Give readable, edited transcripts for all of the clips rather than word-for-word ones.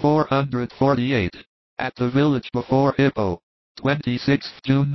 448. At the village before Hippo. 26th June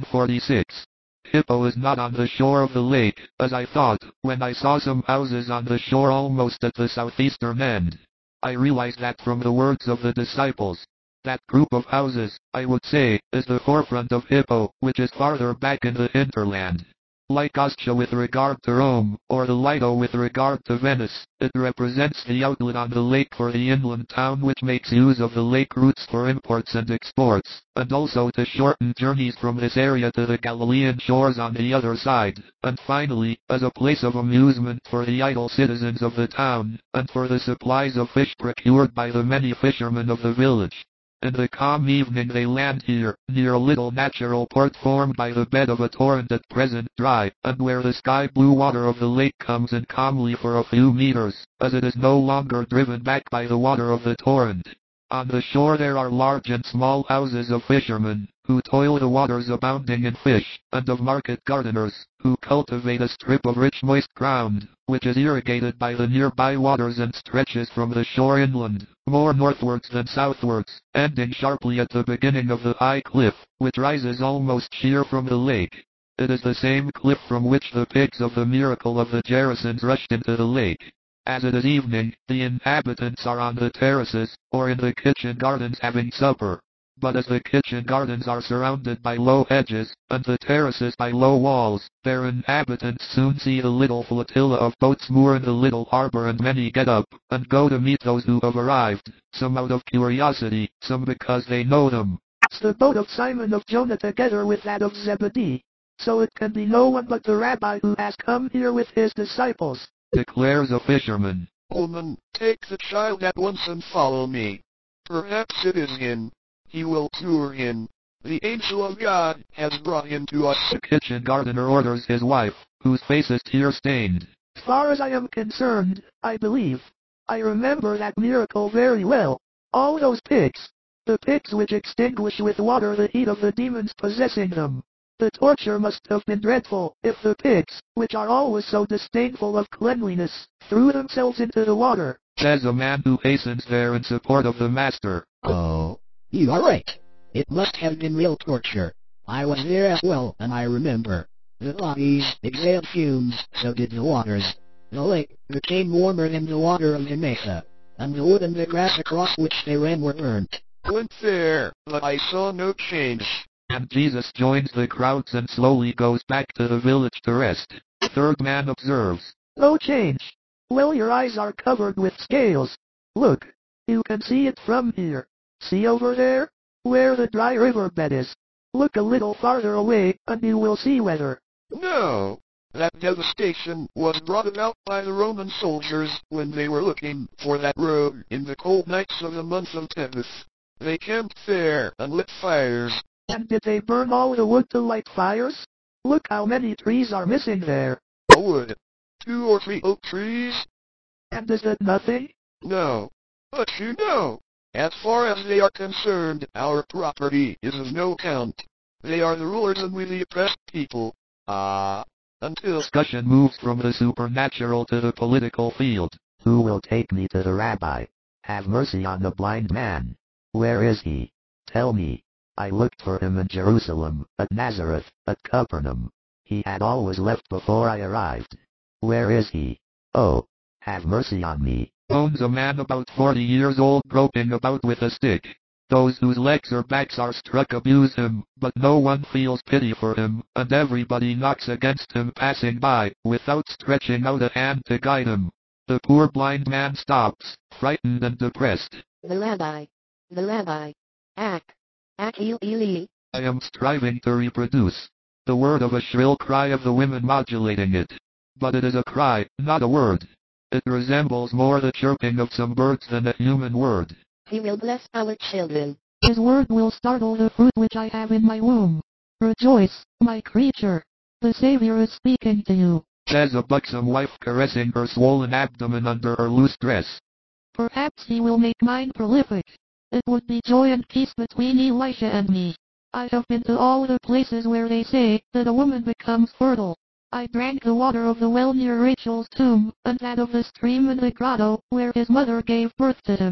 1946. Hippo is not on the shore of the lake, as I thought, when I saw some houses on the shore almost at the southeastern end. I realized that from the words of the disciples. That group of houses, I would say, is the forefront of Hippo, which is farther back in the hinterland. Like Ostia with regard to Rome, or the Lido with regard to Venice, it represents the outlet on the lake for the inland town which makes use of the lake routes for imports and exports, and also to shorten journeys from this area to the Galilean shores on the other side, and finally, as a place of amusement for the idle citizens of the town, and for the supplies of fish procured by the many fishermen of the village. In the calm evening they land here, near a little natural port formed by the bed of a torrent at present dry, and where the sky-blue water of the lake comes in calmly for a few meters, as it is no longer driven back by the water of the torrent. On the shore there are large and small houses of fishermen, who toil the waters abounding in fish, and of market gardeners, who cultivate a strip of rich moist ground, which is irrigated by the nearby waters and stretches from the shore inland, more northwards than southwards, ending sharply at the beginning of the high cliff, which rises almost sheer from the lake. It is the same cliff from which the pigs of the miracle of the Gerasenes rushed into the lake. As it is evening, the inhabitants are on the terraces, or in the kitchen gardens having supper. But as the kitchen gardens are surrounded by low hedges, and the terraces by low walls, their inhabitants soon see the little flotilla of boats moor in the little harbor, and many get up, and go to meet those who have arrived, some out of curiosity, some because they know them. It's the boat of Simon of Jonah together with that of Zebedee. So it can be no one but the rabbi who has come here with his disciples, declares a fisherman. Woman, take the child at once and follow me. Perhaps it is in. He will cure him. The angel of God has brought him to us. The kitchen gardener orders his wife, whose face is tear-stained. As far as I am concerned, I believe. I remember that miracle very well. All those pigs. The pigs which extinguish with water the heat of the demons possessing them. The torture must have been dreadful, if the pigs, which are always so disdainful of cleanliness, threw themselves into the water, says a man who hastens there in support of the master. Oh, you are right. It must have been real torture. I was there as well, and I remember. The bodies exhaled fumes, so did the waters. The lake became warmer than the water of the mesa, and the wood and the grass across which they ran were burnt. Went there, but I saw no change. And Jesus joins the crowds and slowly goes back to the village to rest. Third man observes. No change. Well, your eyes are covered with scales. Look. You can see it from here. See over there? Where the dry riverbed is. Look a little farther away, and you will see whether. No. That devastation was brought about by the Roman soldiers when they were looking for that road in the cold nights of the month of Tebeth. They camped there and lit fires. And did they burn all the wood to light fires? Look how many trees are missing there. A wood. 2 or 3 oak trees. And is that nothing? No. But you know, as far as they are concerned, our property is of no count. They are the rulers and we the oppressed people. Until discussion moves from the supernatural to the political field. Who will take me to the rabbi? Have mercy on the blind man. Where is he? Tell me. I looked for him in Jerusalem, at Nazareth, at Capernaum. He had always left before I arrived. Where is he? Oh, have mercy on me. Owns a man about 40 years old groping about with a stick. Those whose legs or backs are struck abuse him, but no one feels pity for him, and everybody knocks against him passing by, without stretching out a hand to guide him. The poor blind man stops, frightened and depressed. The rabbi. Eli. I am striving to reproduce the word of a shrill cry of the women modulating it. But it is a cry, not a word. It resembles more the chirping of some birds than a human word. He will bless our children. His word will startle the fruit which I have in my womb. Rejoice, my creature. The Savior is speaking to you, says a buxom wife caressing her swollen abdomen under her loose dress. Perhaps he will make mine prolific. It would be joy and peace between Elisha and me. I have been to all the places where they say that a woman becomes fertile. I drank the water of the well near Rachel's tomb, and that of the stream in the grotto, where his mother gave birth to him.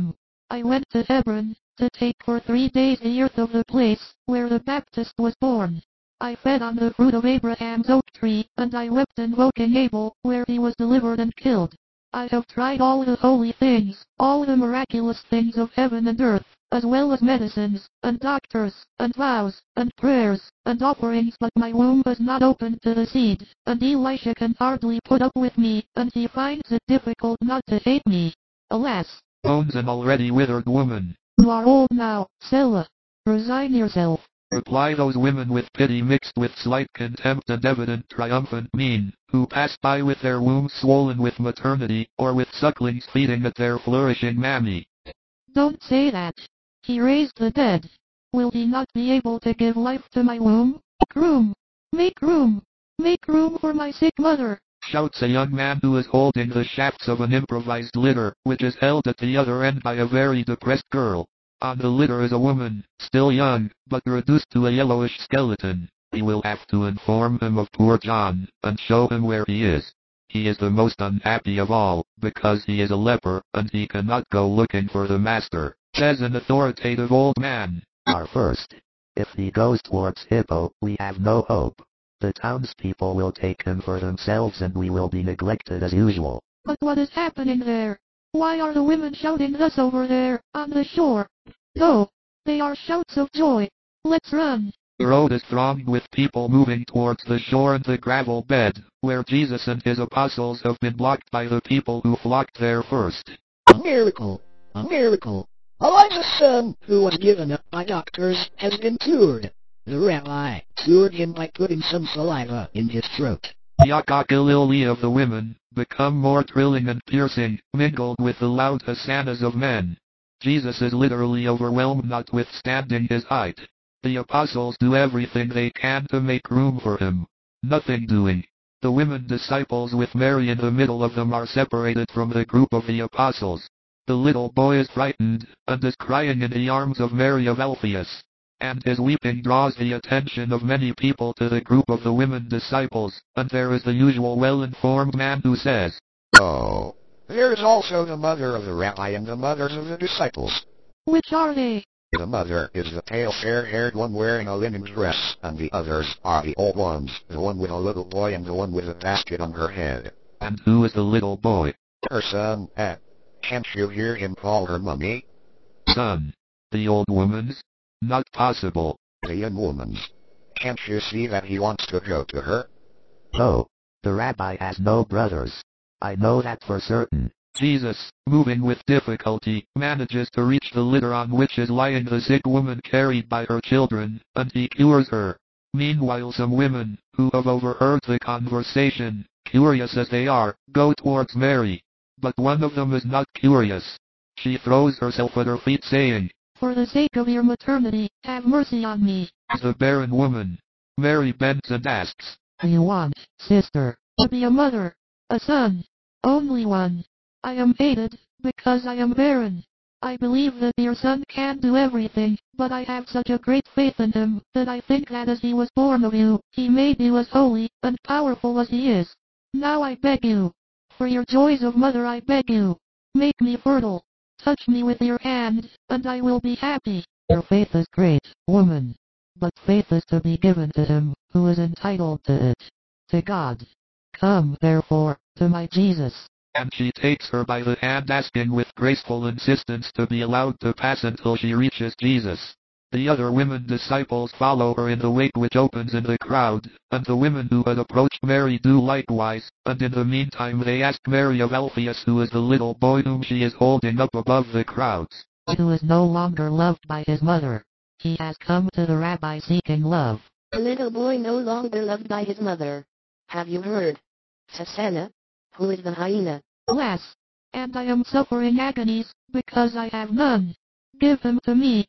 I went to Hebron, to take for 3 days the earth of the place, where the Baptist was born. I fed on the fruit of Abraham's oak tree, and I wept invoking Abel, where he was delivered and killed. I have tried all the holy things, all the miraculous things of heaven and earth, as well as medicines, and doctors, and vows, and prayers, and offerings, but my womb is not opened to the seed, and Elisha can hardly put up with me, and he finds it difficult not to hate me. Alas! Owns an already withered woman. You are old now, Selah. Resign yourself. Reply those women with pity mixed with slight contempt and evident triumphant mien, who pass by with their wombs swollen with maternity, or with sucklings feeding at their flourishing mammy. Don't say that. He raised the dead. Will he not be able to give life to my womb? Room! Make room! Make room for my sick mother! Shouts a young man who is holding the shafts of an improvised litter, which is held at the other end by a very depressed girl. On the litter is a woman, still young, but reduced to a yellowish skeleton. He will have to inform him of poor John, and show him where he is. He is the most unhappy of all, because he is a leper, and he cannot go looking for the master, says an authoritative old man. Our first. If he goes towards Hippo, we have no hope. The townspeople will take him for themselves and we will be neglected as usual. But what is happening there? Why are the women shouting thus over there, on the shore? No, they are shouts of joy. Let's run. The road is thronged with people moving towards the shore and the gravel bed, where Jesus and his apostles have been blocked by the people who flocked there first. A miracle! A miracle! Elijah's son, who was given up by doctors, has been cured. The rabbi cured him by putting some saliva in his throat. The akakalili of the women become more thrilling and piercing, mingled with the loud hosannas of men. Jesus is literally overwhelmed notwithstanding his height. The apostles do everything they can to make room for him. Nothing doing. The women disciples with Mary in the middle of them are separated from the group of the apostles. The little boy is frightened, and is crying in the arms of Mary of Alphaeus. And his weeping draws the attention of many people to the group of the women disciples, and there is the usual well-informed man who says, "Oh, there is also the mother of the rabbi and the mothers of the disciples." Which are they? The mother is the pale fair-haired one wearing a linen dress, and the others are the old ones, the one with a little boy and the one with a basket on her head. And who is the little boy? Her son, can't you hear him call her mummy? Son. The old woman's? Not possible. The young woman's. Can't you see that he wants to go to her? Oh, the rabbi has no brothers. I know that for certain. Jesus, moving with difficulty, manages to reach the litter on which is lying the sick woman carried by her children, and he cures her. Meanwhile some women, who have overheard the conversation, curious as they are, go towards Mary. But one of them is not curious. She throws herself at her feet saying, "For the sake of your maternity, have mercy on me." The barren woman. Mary bends and asks, "Do you want, sister, to be a mother, a son, only one? I am hated, because I am barren. I believe that your son can do everything, but I have such a great faith in him, that I think that as he was born of you, he made you as holy and powerful as he is. Now I beg you, for your joys of mother I beg you, make me fertile. Touch me with your hand, and I will be happy." "Your faith is great, woman. But faith is to be given to him who is entitled to it, to God. Come, therefore, to my Jesus." And she takes her by the hand asking with graceful insistence to be allowed to pass until she reaches Jesus. The other women disciples follow her in the wake which opens in the crowd, and the women who had approached Mary do likewise, and in the meantime they ask Mary of Alphaeus who is the little boy whom she is holding up above the crowds. "Who is no longer loved by his mother. He has come to the rabbi seeking love." A little boy no longer loved by his mother. Have you heard? Susanna, who is the hyena? "Alas! And I am suffering agonies, because I have none. Give him to me,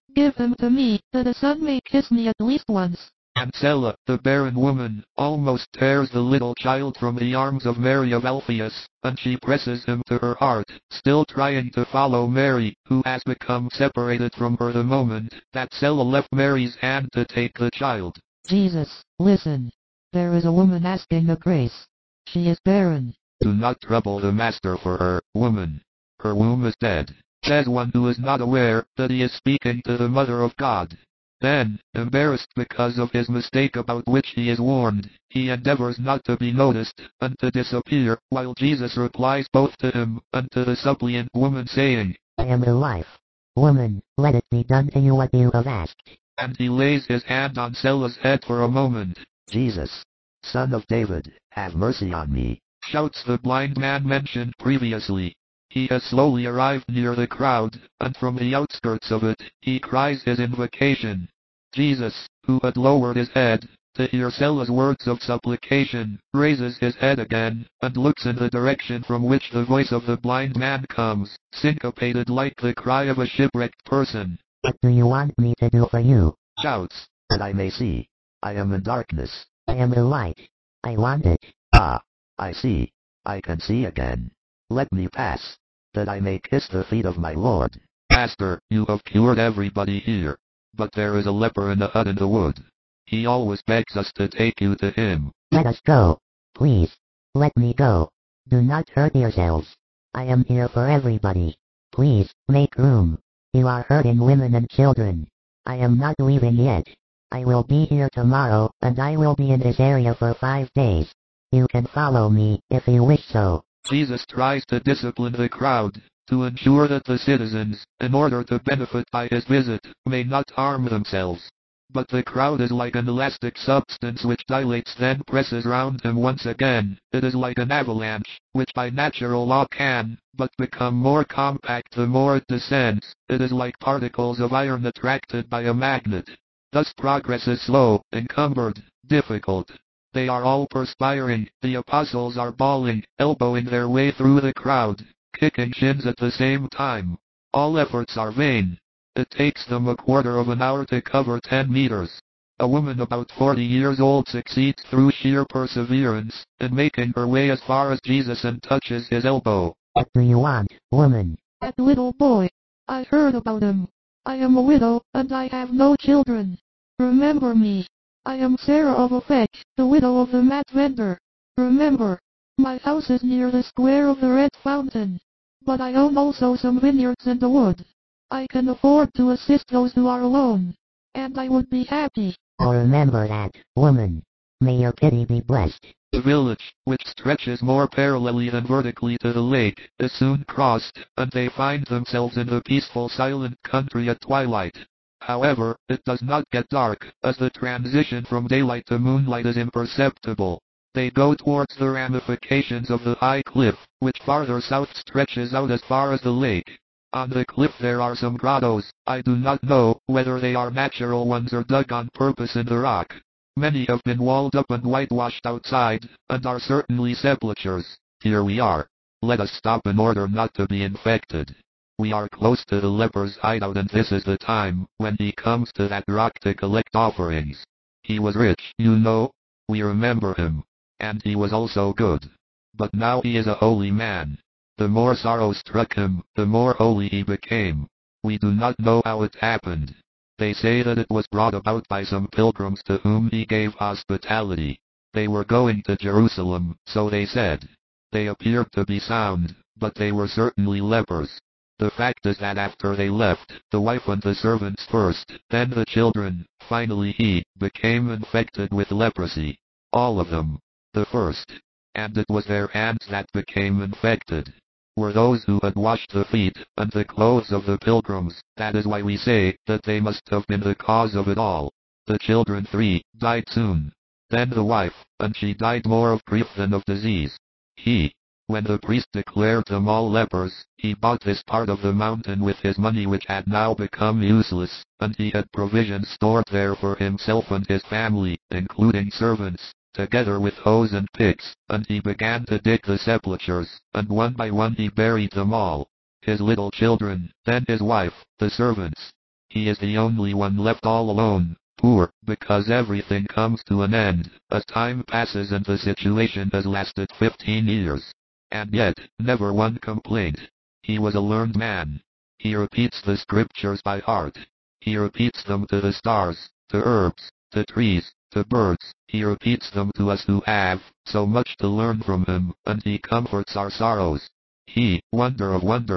that a son may kiss me at least once." And Selah, the barren woman, almost tears the little child from the arms of Mary of Alphaeus, and she presses him to her heart, still trying to follow Mary, who has become separated from her the moment that Selah left Mary's hand to take the child. "Jesus, listen. There is a woman asking a grace. She is barren." Do not trouble the master for her, woman. Her womb is dead. says one who is not aware that he is speaking to the Mother of God. Then, embarrassed because of his mistake about which he is warned, he endeavors not to be noticed, and to disappear, while Jesus replies both to him and to the suppliant woman saying, I am alive. Woman, let it be done to you what you have asked. And he lays his hand on Sella's head for a moment. Jesus, Son of David, have mercy on me. Shouts the blind man mentioned previously. He has slowly arrived near the crowd, and from the outskirts of it, he cries his invocation. Jesus, who had lowered his head, to hear Sella's words of supplication, raises his head again, and looks in the direction from which the voice of the blind man comes, syncopated like the cry of a shipwrecked person. What do you want me to do for you? Shouts. That I may see. I am in darkness. I am in light. I want it. Ah, I see. I can see again. Let me pass, that I may kiss the feet of my Lord. Master, you have cured everybody here. But there is a leper in the hut in the wood. He always begs us to take you to him. Let us go. Please. Let me go. Do not hurt yourselves. I am here for everybody. Please, make room. You are hurting women and children. I am not leaving yet. I will be here tomorrow, and I will be in this area for 5 days. You can follow me, if you wish so. Jesus tries to discipline the crowd, to ensure that the citizens, in order to benefit by his visit, may not harm themselves. But the crowd is like an elastic substance which dilates then presses round him once again. It is like an avalanche, which by natural law can but become more compact the more it descends. It is like particles of iron attracted by a magnet. Thus progress is slow, encumbered, difficult. They are all perspiring, the apostles are bawling, elbowing their way through the crowd, kicking shins at the same time. All efforts are vain. It takes them a quarter of an hour to cover 10 meters. A woman about 40 years old succeeds through sheer perseverance in making her way as far as Jesus and touches his elbow. What do you want, woman? That little boy. I heard about him. I am a widow, and I have no children. Remember me. I am Sarah of Afek, the widow of the mat vendor. Remember. My house is near the square of the Red Fountain. But I own also some vineyards in the wood. I can afford to assist those who are alone. And I would be happy. Oh, remember that, woman. May your pity be blessed. The village, which stretches more parallelly than vertically to the lake, is soon crossed, and they find themselves in the peaceful silent country at twilight. However, it does not get dark, as the transition from daylight to moonlight is imperceptible. They go towards the ramifications of the high cliff, which farther south stretches out as far as the lake. On the cliff there are some grottos. I do not know whether they are natural ones or dug on purpose in the rock. Many have been walled up and whitewashed outside, and are certainly sepulchres. Here we are. Let us stop in order not to be infected. We are close to the leper's hideout, and this is the time when he comes to that rock to collect offerings. He was rich, you know. We remember him. And he was also good. But now he is a holy man. The more sorrow struck him, the more holy he became. We do not know how it happened. They say that it was brought about by some pilgrims to whom he gave hospitality. They were going to Jerusalem, so they said. They appeared to be sound, but they were certainly lepers. The fact is that after they left, the wife and the servants first, then the children, finally he, became infected with leprosy. All of them. The first. And it was their hands that became infected. Were those who had washed the feet and the clothes of the pilgrims. That is why we say that they must have been the cause of it all. The children 3 died soon. Then the wife, and she died more of grief than of disease. He, when the priest declared them all lepers, he bought this part of the mountain with his money which had now become useless, and he had provisions stored there for himself and his family, including servants, together with hoes and picks, and he began to dig the sepulchres, and one by one he buried them all. His little children, then his wife, the servants. He is the only one left all alone, poor, because everything comes to an end, as time passes and the situation has lasted 15 years. And yet, never one complaint. He was a learned man. He repeats the scriptures by heart. He repeats them to the stars, to herbs, to trees, to birds. He repeats them to us who have so much to learn from him, and he comforts our sorrows. He, wonder of wonders,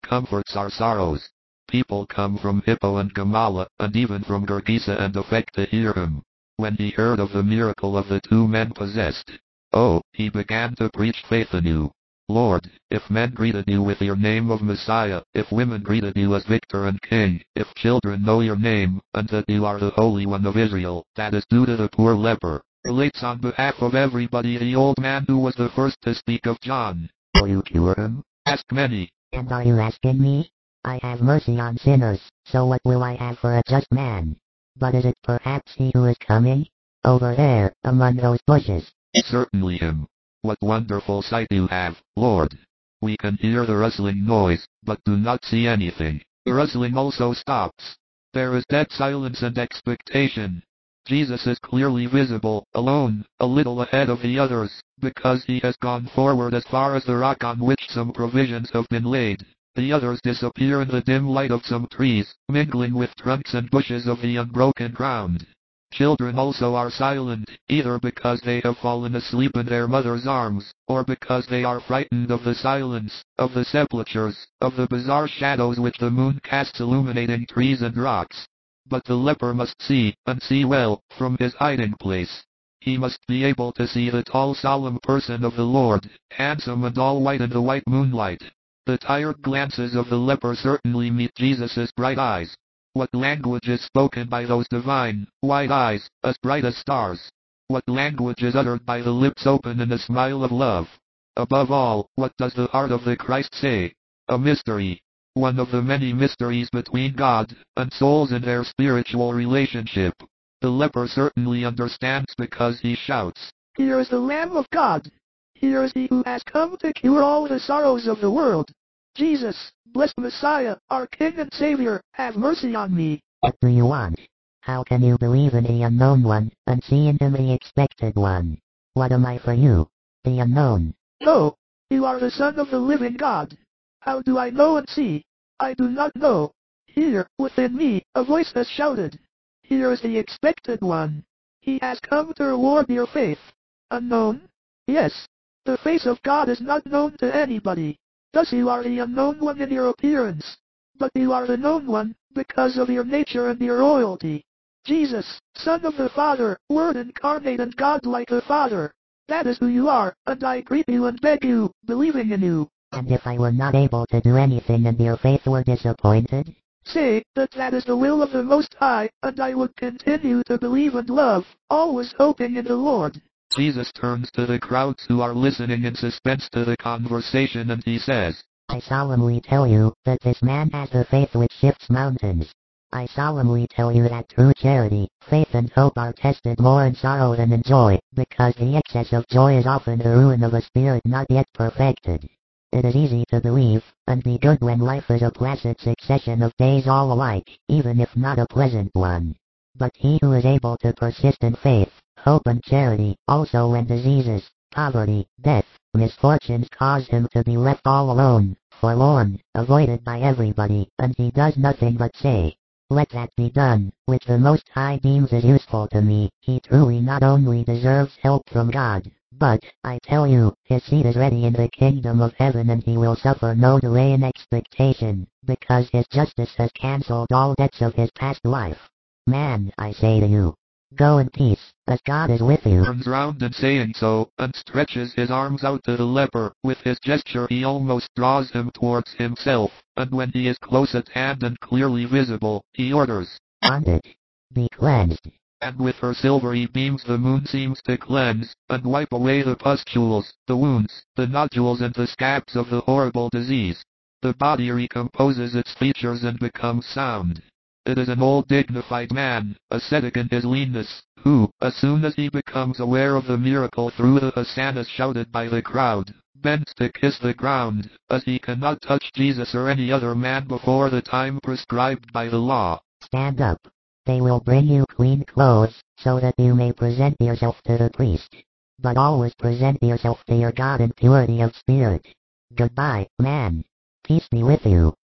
comforts our sorrows. People come from Hippo and Gamala, and even from Gergesa and Afek to hear him. When he heard of the miracle of the 2 men possessed, oh, he began to preach faith anew. Lord, if men greeted you with your name of Messiah, if women greeted you as Victor and King, if children know your name, and that you are the Holy One of Israel, that is due to the poor leper, relates on behalf of everybody the old man who was the first to speak of John. Will you cure him? Ask many. And are you asking me? I have mercy on sinners, so what will I have for a just man? But is it perhaps he who is coming? Over there, among those bushes. Certainly him. What wonderful sight you have, Lord. We can hear the rustling noise, but do not see anything. The rustling also stops. There is dead silence and expectation. Jesus is clearly visible, alone, a little ahead of the others, because he has gone forward as far as the rock on which some provisions have been laid. The others disappear in the dim light of some trees, mingling with trunks and bushes of the unbroken ground. Children also are silent, either because they have fallen asleep in their mother's arms, or because they are frightened of the silence, of the sepulchres, of the bizarre shadows which the moon casts illuminating trees and rocks. But the leper must see, and see well, from his hiding place. He must be able to see the tall solemn person of the Lord, handsome and all white in the white moonlight. The tired glances of the leper certainly meet Jesus' bright eyes. What language is spoken by those divine, white eyes, as bright as stars? What language is uttered by the lips open in a smile of love? Above all, what does the heart of the Christ say? A mystery. One of the many mysteries between God and souls in their spiritual relationship. The leper certainly understands because he shouts, Here is the Lamb of God. Here is he who has come to cure all the sorrows of the world. Jesus, blessed Messiah, our King and Savior, have mercy on me. What do you want? How can you believe in the unknown one, and see in him the expected one? What am I for you? The unknown. No, you are the Son of the living God. How do I know and see? I do not know. Here, within me, a voice has shouted. Here is the expected one. He has come to reward your faith. Unknown? Yes. The face of God is not known to anybody. Thus you are the unknown one in your appearance. But you are the known one, because of your nature and your royalty. Jesus, Son of the Father, Word incarnate and God like the Father. That is who you are, and I greet you and beg you, believing in you. And if I were not able to do anything and your faith were disappointed? Say that that is the will of the Most High, and I would continue to believe and love, always hoping in the Lord. Jesus turns to the crowds who are listening in suspense to the conversation and he says, I solemnly tell you that this man has the faith which shifts mountains. I solemnly tell you that true charity, faith and hope are tested more in sorrow than in joy, because the excess of joy is often the ruin of a spirit not yet perfected. It is easy to believe, and be good when life is a placid succession of days all alike, even if not a pleasant one. But he who is able to persist in faith, hope and charity, also when diseases, poverty, death, misfortunes cause him to be left all alone, forlorn, avoided by everybody, and he does nothing but say, let that be done, which the Most High deems is useful to me, he truly not only deserves help from God, but, I tell you, his seat is ready in the kingdom of heaven and he will suffer no delay in expectation, because his justice has cancelled all debts of his past life. Man, I say to you, go in peace, as God is with you. Turns round and saying so, and stretches his arms out to the leper. With his gesture he almost draws him towards himself, and when he is close at hand and clearly visible, he orders, On it, be cleansed. and with her silvery beams the moon seems to cleanse, and wipe away the pustules, the wounds, the nodules and the scabs of the horrible disease. The body recomposes its features and becomes sound. It is an old dignified man, ascetic in his leanness, who, as soon as he becomes aware of the miracle through the hosannas shouted by the crowd, bends to kiss the ground, as he cannot touch Jesus or any other man before the time prescribed by the law. Stand up. They will bring you clean clothes, so that you may present yourself to the priest. But always present yourself to your God in purity of spirit. Goodbye, man. Peace be with you.